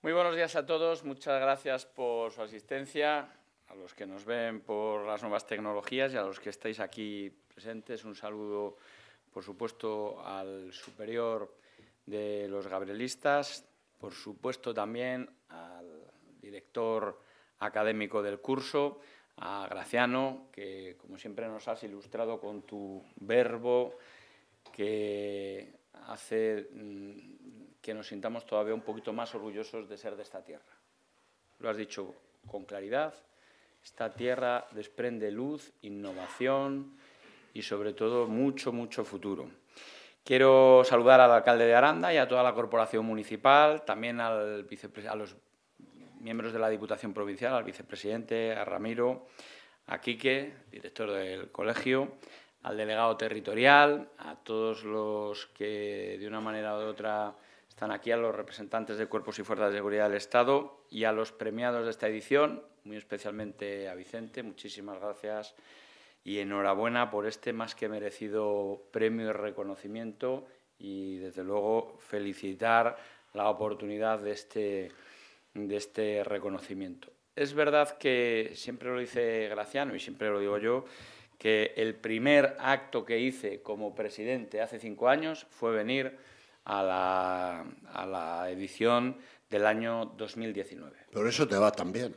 Muy buenos días a todos, muchas gracias por su asistencia, a los que nos ven por las nuevas tecnologías y a los que estáis aquí presentes. Un saludo, por supuesto, al superior de los gabrielistas, por supuesto también al director académico del curso, a Graciano, que como siempre nos has ilustrado con tu verbo que hace que nos sintamos todavía un poquito más orgullosos de ser de esta tierra. Lo has dicho con claridad, esta tierra desprende luz, innovación y sobre todo mucho, mucho futuro. Quiero saludar al alcalde de Aranda y a toda la corporación municipal, también a los miembros de la Diputación Provincial, al vicepresidente, a Ramiro, a Quique, director del colegio, al delegado territorial, a todos los que de una manera u otra están aquí, a los representantes de cuerpos y fuerzas de seguridad del Estado y a los premiados de esta edición, muy especialmente a Vicente. Muchísimas gracias y enhorabuena por este más que merecido premio y reconocimiento y, desde luego, felicitar la oportunidad de este reconocimiento. Es verdad que siempre lo dice Graciano y siempre lo digo yo, que el primer acto que hice como presidente hace 5 años fue venir a la edición del año 2019. Por eso te va tan bien.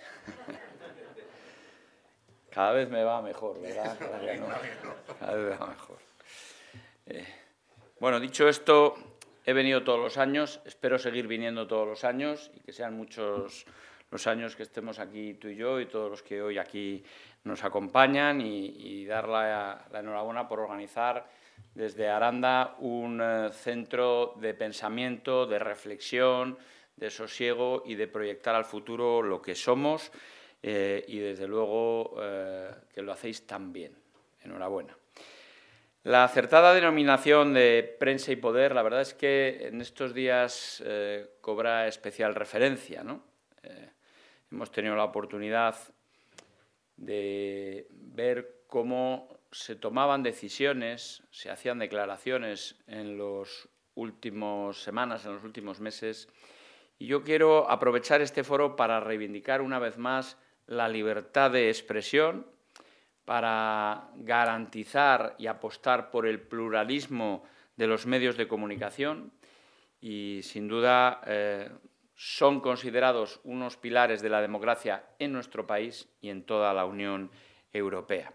Cada vez me va mejor, ¿verdad? Cada vez me va mejor. Bueno, dicho esto, he venido todos los años, espero seguir viniendo todos los años y que sean muchos los años que estemos aquí tú y yo y todos los que hoy aquí nos acompañan y dar la enhorabuena por organizar desde Aranda un centro de pensamiento, de reflexión, de sosiego y de proyectar al futuro lo que somos y, desde luego, que lo hacéis tan bien. Enhorabuena. La acertada denominación de prensa y poder, la verdad es que en estos días cobra especial referencia, ¿no? Hemos tenido la oportunidad de ver cómo se tomaban decisiones, se hacían declaraciones en las últimas semanas, en los últimos meses, y yo quiero aprovechar este foro para reivindicar una vez más la libertad de expresión, para garantizar y apostar por el pluralismo de los medios de comunicación y, sin duda, son considerados unos pilares de la democracia en nuestro país y en toda la Unión Europea.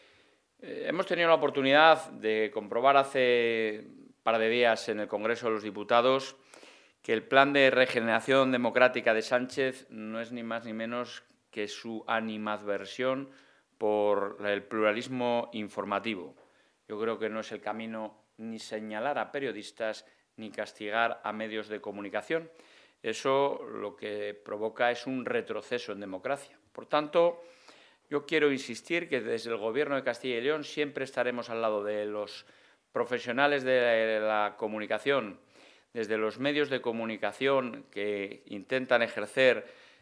Hemos tenido la oportunidad de comprobar hace un par de días en el Congreso de los Diputados que el plan de regeneración democrática de Sánchez no es ni más ni menos que su animadversión por el pluralismo informativo. Yo creo que no es el camino ni señalar a periodistas ni castigar a medios de comunicación. Eso lo que provoca es un retroceso en democracia. Por tanto, yo quiero insistir que desde el Gobierno de Castilla y León siempre estaremos al lado de los profesionales de la comunicación, desde los medios de comunicación que intentan ejercer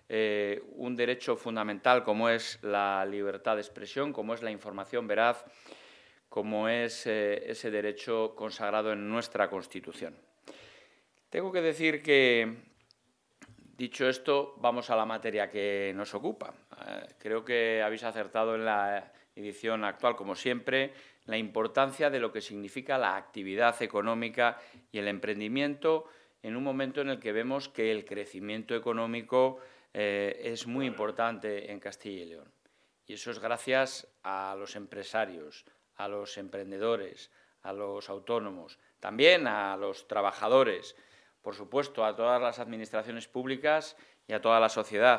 un derecho fundamental como es la libertad de expresión, como es la información veraz, como es ese derecho consagrado en nuestra Constitución. Tengo que decir que, dicho esto, vamos a la materia que nos ocupa. Creo que habéis acertado en la edición actual, como siempre, la importancia de lo que significa la actividad económica y el emprendimiento en un momento en el que vemos que el crecimiento económico es muy importante en Castilla y León. Y eso es gracias a los empresarios, a los emprendedores, a los autónomos, también a los trabajadores, por supuesto, a todas las administraciones públicas y a toda la sociedad.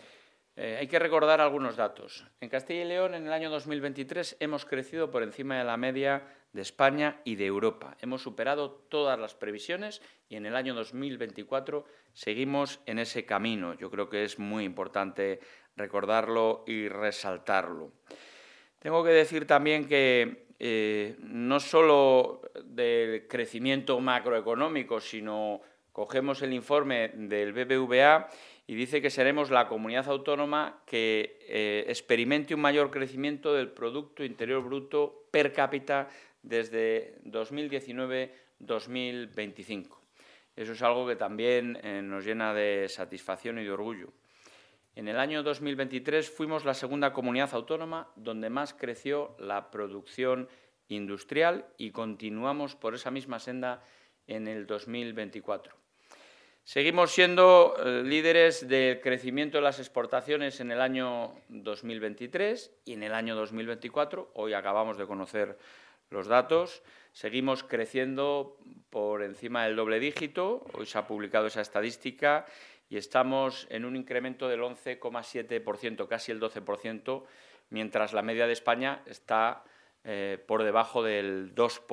Hay que recordar algunos datos. En Castilla y León, en el año 2023, hemos crecido por encima de la media de España y de Europa. Hemos superado todas las previsiones y en el año 2024 seguimos en ese camino. Yo creo que es muy importante recordarlo y resaltarlo. Tengo que decir también que no solo del crecimiento macroeconómico, sino cogemos el informe del BBVA y dice que seremos la comunidad autónoma que experimente un mayor crecimiento del Producto Interior Bruto per cápita desde 2019-2025. Eso es algo que también nos llena de satisfacción y de orgullo. En el año 2023 fuimos la segunda comunidad autónoma donde más creció la producción industrial y continuamos por esa misma senda en el 2024. Seguimos siendo líderes del crecimiento de las exportaciones en el año 2023 y en el año 2024. Hoy acabamos de conocer los datos. Seguimos creciendo por encima del doble dígito. Hoy se ha publicado esa estadística y estamos en un incremento del 11,7%, casi el 12%, mientras la media de España está por debajo del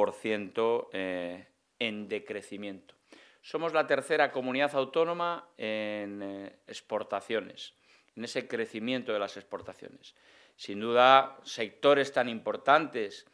2% en decrecimiento. Somos la tercera comunidad autónoma en exportaciones, en ese crecimiento de las exportaciones. Sin duda, sectores tan importantes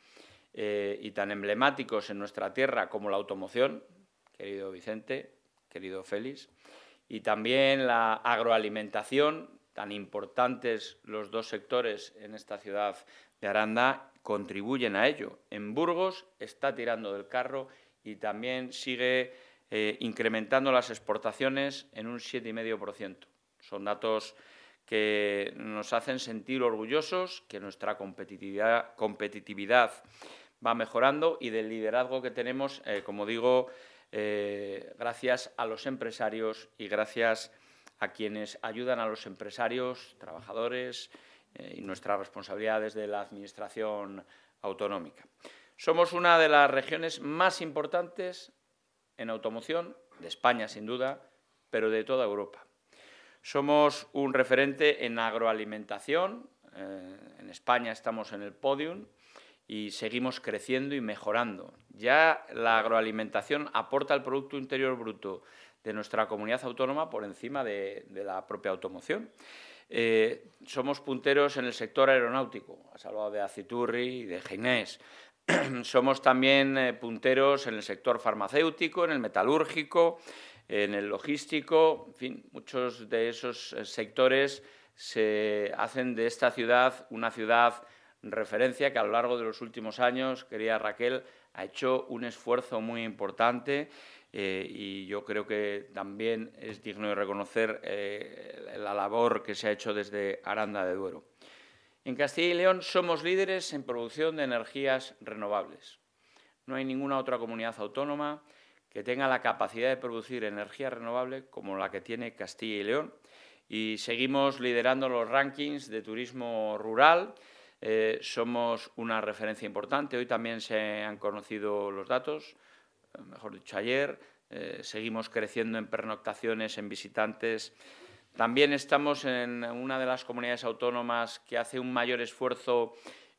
y tan emblemáticos en nuestra tierra como la automoción, querido Vicente, querido Félix, y también la agroalimentación, tan importantes los dos sectores en esta ciudad de Aranda, contribuyen a ello. En Burgos está tirando del carro y también sigue incrementando las exportaciones en un 7,5%. Son datos que nos hacen sentir orgullosos, que nuestra competitividad va mejorando y del liderazgo que tenemos, como digo, gracias a los empresarios y gracias a quienes ayudan a los empresarios, trabajadores y nuestras responsabilidades de la Administración autonómica. Somos una de las regiones más importantes en automoción, de España sin duda, pero de toda Europa. Somos un referente en agroalimentación, en España estamos en el podium y seguimos creciendo y mejorando. Ya la agroalimentación aporta al Producto Interior Bruto de nuestra comunidad autónoma por encima de la propia automoción. Somos punteros en el sector aeronáutico, has hablado de Aciturri y de Ginés. Somos también punteros en el sector farmacéutico, en el metalúrgico, en el logístico, en fin, muchos de esos sectores se hacen de esta ciudad una ciudad referencia que a lo largo de los últimos años, querida Raquel, ha hecho un esfuerzo muy importante y yo creo que también es digno de reconocer la labor que se ha hecho desde Aranda de Duero. En Castilla y León somos líderes en producción de energías renovables. No hay ninguna otra comunidad autónoma que tenga la capacidad de producir energía renovable como la que tiene Castilla y León. Y seguimos liderando los rankings de turismo rural. Somos una referencia importante. Hoy también se han conocido los datos, mejor dicho ayer. Seguimos creciendo en pernoctaciones, en visitantes. También estamos en una de las comunidades autónomas que hace un mayor esfuerzo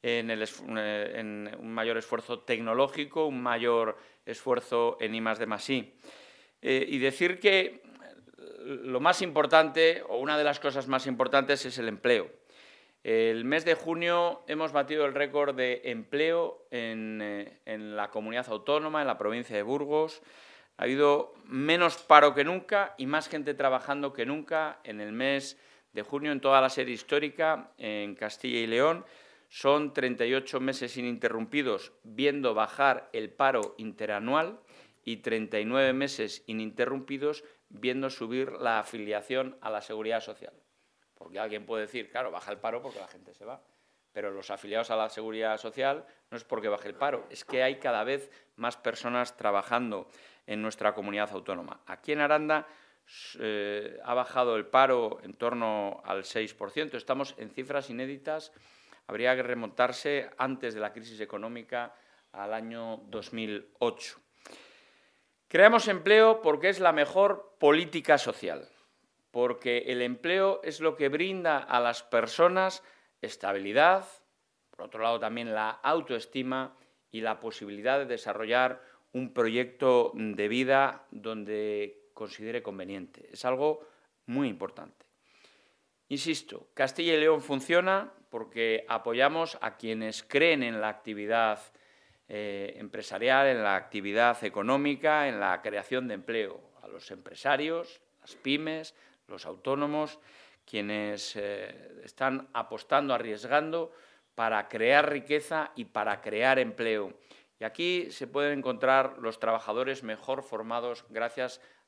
un mayor esfuerzo tecnológico, un mayor esfuerzo en I+D+I. Y decir que lo más importante, o una de las cosas más importantes, es el empleo. El mes de junio hemos batido el récord de empleo en la comunidad autónoma, en la provincia de Burgos. Ha habido menos paro que nunca y más gente trabajando que nunca en el mes de junio en toda la serie histórica en Castilla y León. Son 38 meses ininterrumpidos viendo bajar el paro interanual y 39 meses ininterrumpidos viendo subir la afiliación a la Seguridad Social. Porque alguien puede decir, claro, baja el paro porque la gente se va, pero los afiliados a la Seguridad Social no es porque baje el paro, es que hay cada vez más personas trabajando en nuestra comunidad autónoma. Aquí en Aranda ha bajado el paro en torno al 6%, estamos en cifras inéditas. Habría que remontarse antes de la crisis económica al año 2008. Creamos empleo porque es la mejor política social, porque el empleo es lo que brinda a las personas estabilidad, por otro lado también la autoestima y la posibilidad de desarrollar un proyecto de vida donde considere conveniente. Es algo muy importante. Insisto, Castilla y León funciona porque apoyamos a quienes creen en la actividad empresarial, en la actividad económica, en la creación de empleo, a los empresarios, las pymes, los autónomos, quienes están apostando, arriesgando para crear riqueza y para crear empleo. Y aquí se pueden encontrar los trabajadores mejor formados gracias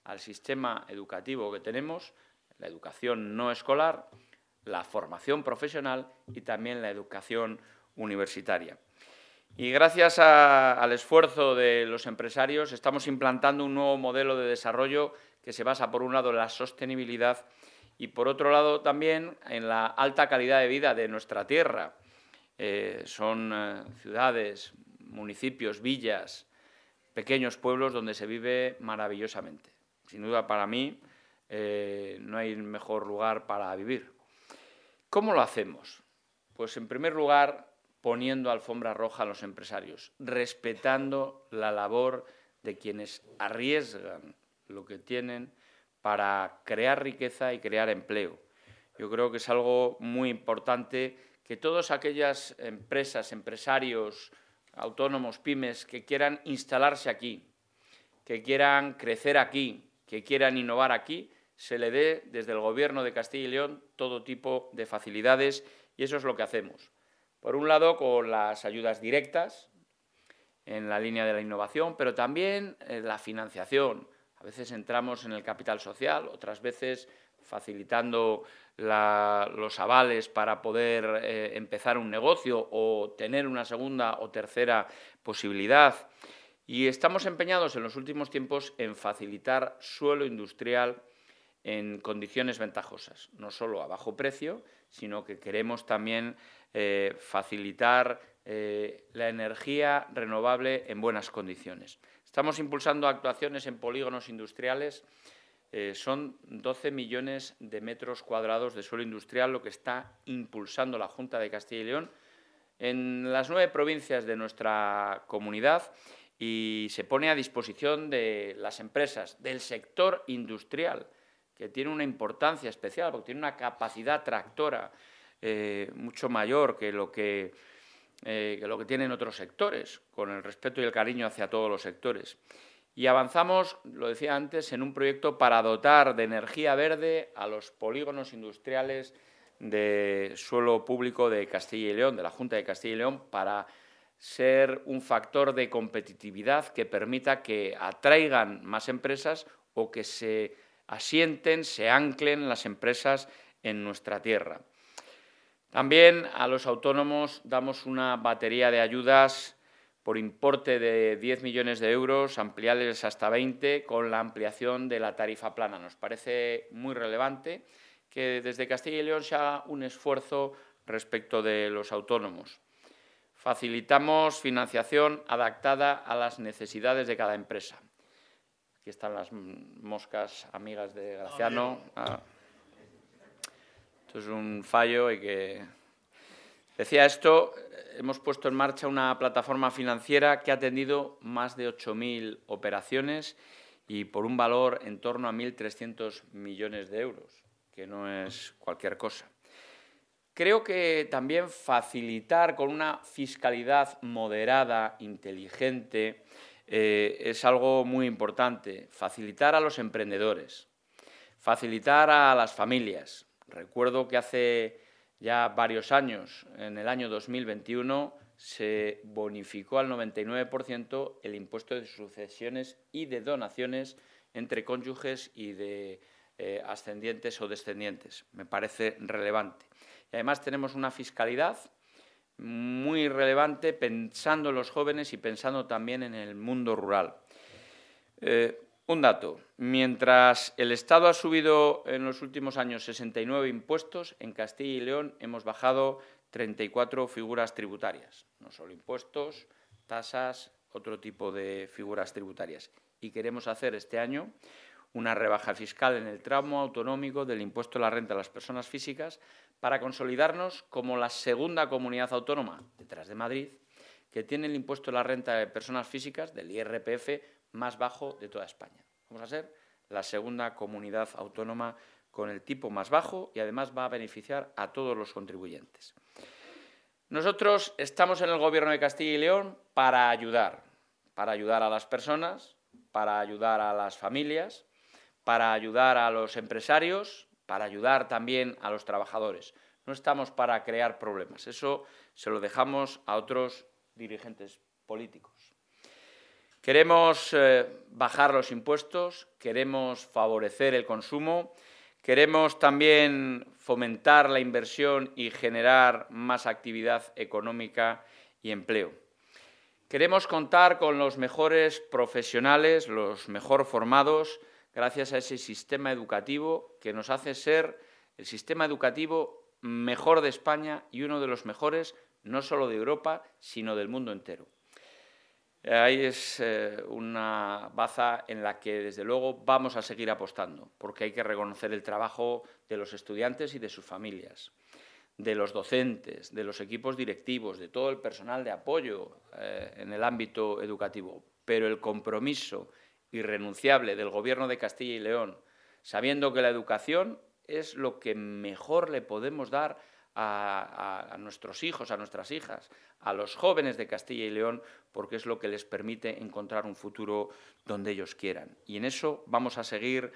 al sistema educativo que tenemos, la educación no escolar, la formación profesional y también la educación universitaria. Y gracias al esfuerzo de los empresarios estamos implantando un nuevo modelo de desarrollo que se basa, por un lado, en la sostenibilidad y, por otro lado, también en la alta calidad de vida de nuestra tierra. Son ciudades, municipios, villas, pequeños pueblos donde se vive maravillosamente. Sin duda, para mí, no hay mejor lugar para vivir. ¿Cómo lo hacemos? Pues, en primer lugar, poniendo alfombra roja a los empresarios, respetando la labor de quienes arriesgan lo que tienen para crear riqueza y crear empleo. Yo creo que es algo muy importante que todas aquellas empresas, empresarios, autónomos, pymes, que quieran instalarse aquí, que quieran crecer aquí, que quieran innovar aquí, se le dé desde el Gobierno de Castilla y León todo tipo de facilidades, y eso es lo que hacemos. Por un lado, con las ayudas directas, en la línea de la innovación, pero también la financiación. A veces entramos en el capital social, otras veces facilitando los avales para poder empezar un negocio o tener una segunda o tercera posibilidad. Y estamos empeñados en los últimos tiempos en facilitar suelo industrial en condiciones ventajosas, no solo a bajo precio, sino que queremos también facilitar la energía renovable en buenas condiciones. Estamos impulsando actuaciones en polígonos industriales. Son 12 millones de metros cuadrados de suelo industrial lo que está impulsando la Junta de Castilla y León en las 9 provincias de nuestra comunidad, y se pone a disposición de las empresas del sector industrial, que tiene una importancia especial, porque tiene una capacidad tractora mucho mayor que lo que tienen otros sectores, con el respeto y el cariño hacia todos los sectores. Y avanzamos, lo decía antes, en un proyecto para dotar de energía verde a los polígonos industriales de suelo público de Castilla y León, de la Junta de Castilla y León, para ser un factor de competitividad que permita que atraigan más empresas o que se asienten, se anclen las empresas en nuestra tierra. También a los autónomos damos una batería de ayudas por importe de 10 millones de euros, ampliables hasta 20, con la ampliación de la tarifa plana. Nos parece muy relevante que desde Castilla y León se haga un esfuerzo respecto de los autónomos. Facilitamos financiación adaptada a las necesidades de cada empresa. Aquí están las moscas amigas de Graciano. Esto es un fallo y que... Decía esto, hemos puesto en marcha una plataforma financiera que ha atendido más de 8.000 operaciones y por un valor en torno a 1.300 millones de euros, que no es cualquier cosa. Creo que también facilitar con una fiscalidad moderada, inteligente, es algo muy importante. Facilitar a los emprendedores, facilitar a las familias. Recuerdo que hace ya varios años, en el año 2021, se bonificó al 99% el impuesto de sucesiones y de donaciones entre cónyuges y de ascendientes o descendientes. Me parece relevante. Y además tenemos una fiscalidad muy relevante pensando en los jóvenes y pensando también en el mundo rural. Un dato, mientras el Estado ha subido en los últimos años 69 impuestos, en Castilla y León hemos bajado 34 figuras tributarias, no solo impuestos, tasas, otro tipo de figuras tributarias. Y queremos hacer este año una rebaja fiscal en el tramo autonómico del impuesto a la renta de las personas físicas para consolidarnos como la segunda comunidad autónoma, detrás de Madrid, que tiene el impuesto a la renta de personas físicas, del IRPF, más bajo de toda España. Vamos a ser la segunda comunidad autónoma con el tipo más bajo y además va a beneficiar a todos los contribuyentes. Nosotros estamos en el Gobierno de Castilla y León para ayudar a las personas, para ayudar a las familias, para ayudar a los empresarios, para ayudar también a los trabajadores. No estamos para crear problemas, eso se lo dejamos a otros dirigentes políticos. Queremos bajar los impuestos, queremos favorecer el consumo, queremos también fomentar la inversión y generar más actividad económica y empleo. Queremos contar con los mejores profesionales, los mejor formados, gracias a ese sistema educativo que nos hace ser el sistema educativo mejor de España y uno de los mejores, no solo de Europa, sino del mundo entero. Ahí es una baza en la que, desde luego, vamos a seguir apostando, porque hay que reconocer el trabajo de los estudiantes y de sus familias, de los docentes, de los equipos directivos, de todo el personal de apoyo en el ámbito educativo, pero el compromiso irrenunciable del Gobierno de Castilla y León, sabiendo que la educación es lo que mejor le podemos dar a nuestros hijos, a nuestras hijas, a los jóvenes de Castilla y León, porque es lo que les permite encontrar un futuro donde ellos quieran. Y en eso vamos a seguir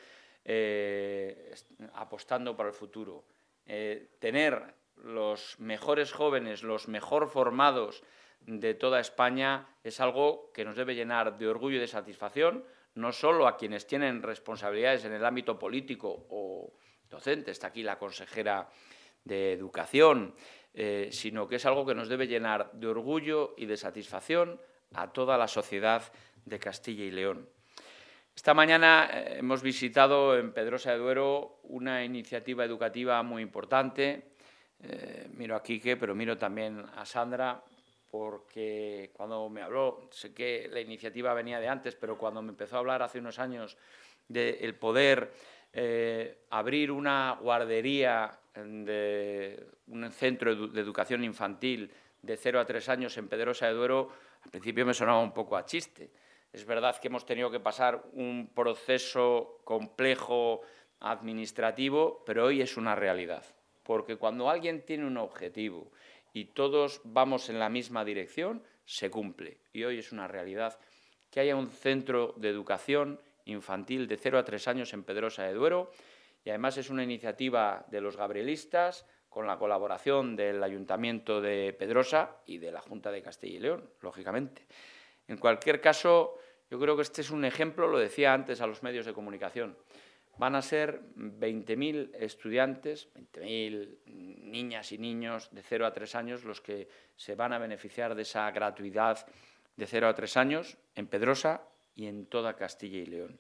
apostando para el futuro. Tener los mejores jóvenes, los mejor formados de toda España es algo que nos debe llenar de orgullo y de satisfacción, no solo a quienes tienen responsabilidades en el ámbito político o docente, está aquí la consejera de Educación, sino que es algo que nos debe llenar de orgullo y de satisfacción a toda la sociedad de Castilla y León. Esta mañana hemos visitado en Pedrosa de Duero una iniciativa educativa muy importante. Miro a Quique, pero miro también a Sandra, porque cuando me habló, sé que la iniciativa venía de antes, pero cuando me empezó a hablar hace unos años del poder abrir una guardería de un centro de educación infantil de 0 a 3 años en Pedrosa de Duero, al principio me sonaba un poco a chiste. Es verdad que hemos tenido que pasar un proceso complejo administrativo, pero hoy es una realidad, porque cuando alguien tiene un objetivo y todos vamos en la misma dirección, se cumple. Y hoy es una realidad que haya un centro de educación infantil de 0 a 3 años en Pedrosa de Duero, y además es una iniciativa de los gabrielistas con la colaboración del Ayuntamiento de Pedrosa y de la Junta de Castilla y León, lógicamente. En cualquier caso, yo creo que este es un ejemplo, lo decía antes a los medios de comunicación. Van a ser 20.000 estudiantes, 20.000 niñas y niños de 0 a 3 años los que se van a beneficiar de esa gratuidad de 0 a 3 años en Pedrosa y en toda Castilla y León.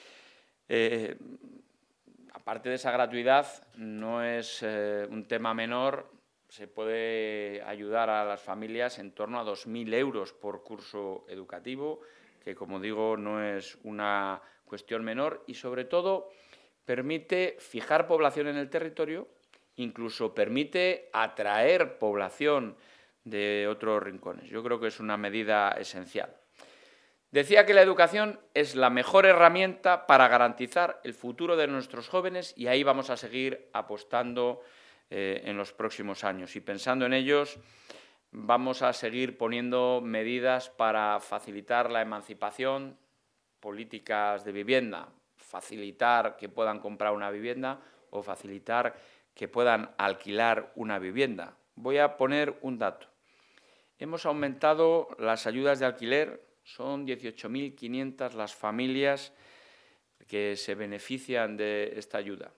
Aparte de esa gratuidad, no es un tema menor, se puede ayudar a las familias en torno a 2.000 euros por curso educativo, que, como digo, no es una cuestión menor y, sobre todo, permite fijar población en el territorio, incluso permite atraer población de otros rincones. Yo creo que es una medida esencial. Decía que la educación es la mejor herramienta para garantizar el futuro de nuestros jóvenes y ahí vamos a seguir apostando en los próximos años. Y pensando en ellos, vamos a seguir poniendo medidas para facilitar la emancipación, políticas de vivienda, facilitar que puedan comprar una vivienda o facilitar que puedan alquilar una vivienda. Voy a poner un dato. Hemos aumentado las ayudas de alquiler. Son 18.500 las familias que se benefician de esta ayuda.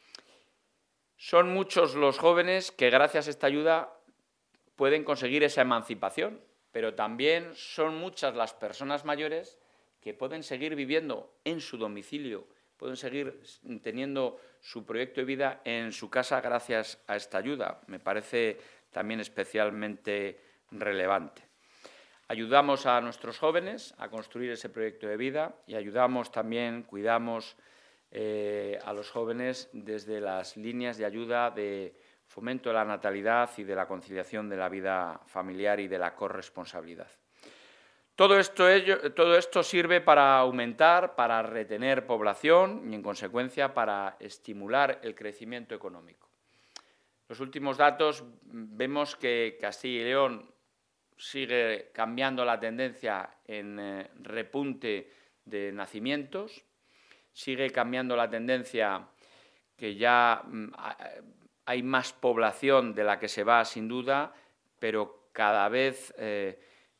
Son muchos los jóvenes que, gracias a esta ayuda, pueden conseguir esa emancipación, pero también son muchas las personas mayores que pueden seguir viviendo en su domicilio, pueden seguir teniendo su proyecto de vida en su casa gracias a esta ayuda. Me parece también especialmente relevante. Ayudamos a nuestros jóvenes a construir ese proyecto de vida y ayudamos también, cuidamos a los jóvenes desde las líneas de ayuda de fomento de la natalidad y de la conciliación de la vida familiar y de la corresponsabilidad. Todo esto sirve para aumentar, para retener población y, en consecuencia, para estimular el crecimiento económico. Los últimos datos vemos que Castilla y León sigue cambiando la tendencia en repunte de nacimientos, sigue cambiando la tendencia que ya hay más población de la que se va, sin duda, pero cada vez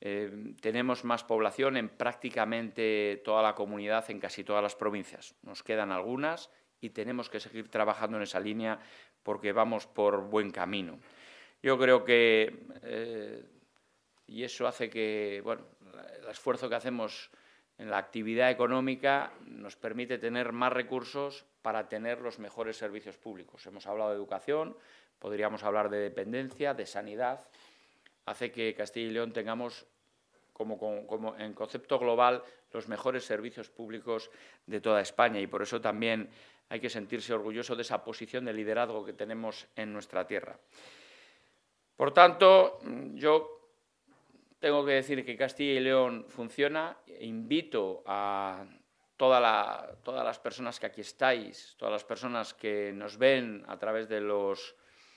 tenemos más población en prácticamente toda la comunidad, en casi todas las provincias. Nos quedan algunas y tenemos que seguir trabajando en esa línea porque vamos por buen camino. Yo creo que, y eso hace que, bueno, el esfuerzo que hacemos en la actividad económica nos permite tener más recursos para tener los mejores servicios públicos. Hemos hablado de educación, podríamos hablar de dependencia, de sanidad. Hace que Castilla y León tengamos, como en concepto global, los mejores servicios públicos de toda España, y por eso también hay que sentirse orgulloso de esa posición de liderazgo que tenemos en nuestra tierra. Por tanto, yo tengo que decir que Castilla y León funciona. Invito a todas las personas que aquí estáis, todas las personas que nos ven a través de los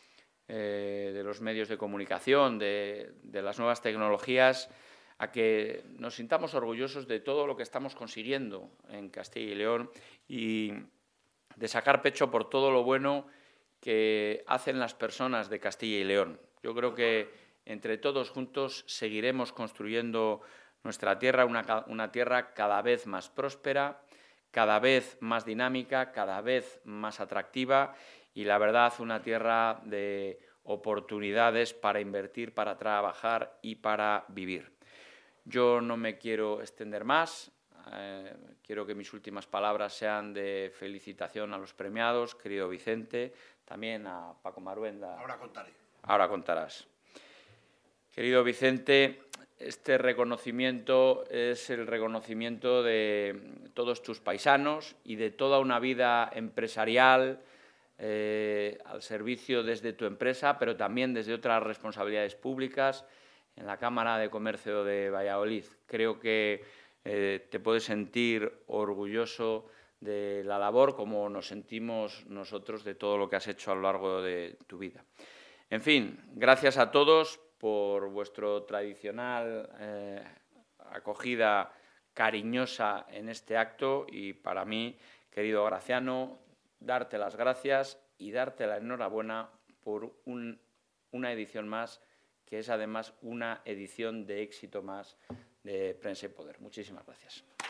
medios de comunicación, de las nuevas tecnologías, a que nos sintamos orgullosos de todo lo que estamos consiguiendo en Castilla y León y de sacar pecho por todo lo bueno que hacen las personas de Castilla y León. Yo creo que entre todos juntos seguiremos construyendo nuestra tierra, una tierra cada vez más próspera, cada vez más dinámica, cada vez más atractiva y, la verdad, una tierra de oportunidades para invertir, para trabajar y para vivir. Yo no me quiero extender más. Quiero que mis últimas palabras sean de felicitación a los premiados, querido Vicente, también a Paco Maruenda. Ahora contaré. Ahora contarás. Querido Vicente, este reconocimiento es el reconocimiento de todos tus paisanos y de toda una vida empresarial al servicio desde tu empresa, pero también desde otras responsabilidades públicas en la Cámara de Comercio de Valladolid. Creo que te puedes sentir orgulloso de la labor, como nos sentimos nosotros de todo lo que has hecho a lo largo de tu vida. En fin, gracias a todos por vuestra tradicional acogida cariñosa en este acto y, para mí, querido Graciano, darte las gracias y darte la enhorabuena por una edición más, que es además una edición de éxito más de Prensa y Poder. Muchísimas gracias.